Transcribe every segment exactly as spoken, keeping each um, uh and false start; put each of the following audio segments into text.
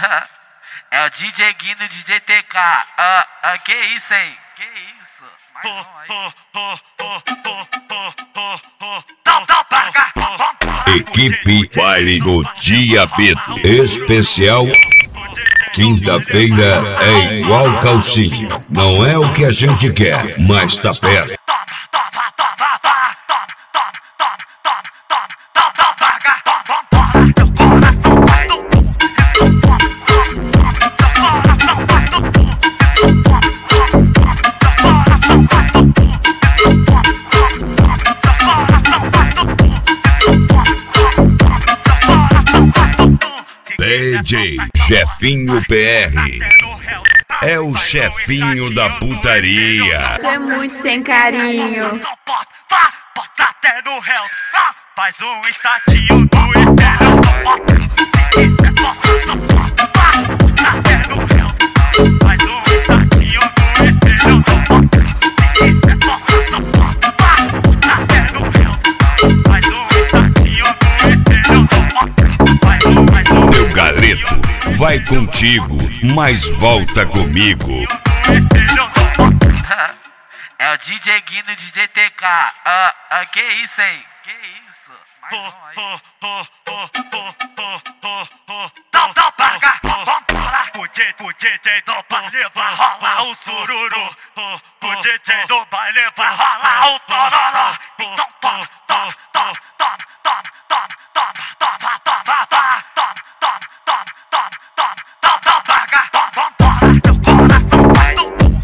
É o D J Guino, D J T K. Ah, ah, que isso, hein? Que isso? Mais um aí. Equipe Baile do Diabetes Especial. Quinta-feira é igual calcinha. Não é o que a gente quer, mas tá perto. D J Chefinho P R é o chefinho da putaria. Tu é muito sem carinho. Posta até no Hells. Faz um estatinho no espelho. Posta até no Hells. Faz um estatinho no espelho. Posta até no Hells. Faz um estatinho no espelho. Faz um, faz um. Meu galeto vai contigo, mas volta comigo. É o D J Guino, D J T K. Ah, ah, que isso, hein? Que isso? Mais um aí. Dá, dá pra cá, vambora. O D J, o D J do baile vai rolar o sururu. O D J do baile vai rolar o sororó. Então toma, toma, toma, toma, toma, toma, toma, toma, toma, toma, toma, toma, toma, toma, toma, toma, toma pra cá, vambora. Seu coração vai do pum.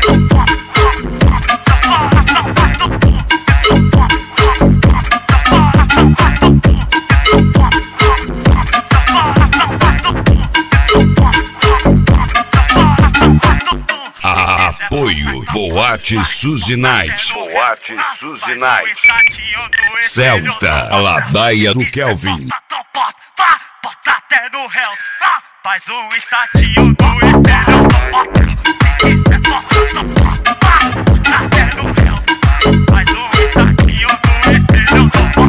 Apoio Boate Suzy Night. Boate Suzy Night. Celta, a ladaia do Kelvin. Posta até no Hells. Faz um estatinho no espelho. Posta até no Hells. Faz um estatinho no espelho.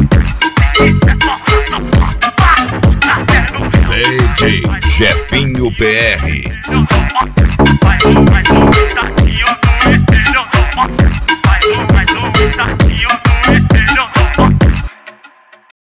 D J Chefinho P R. Faz um, faz um estatinho no espelho.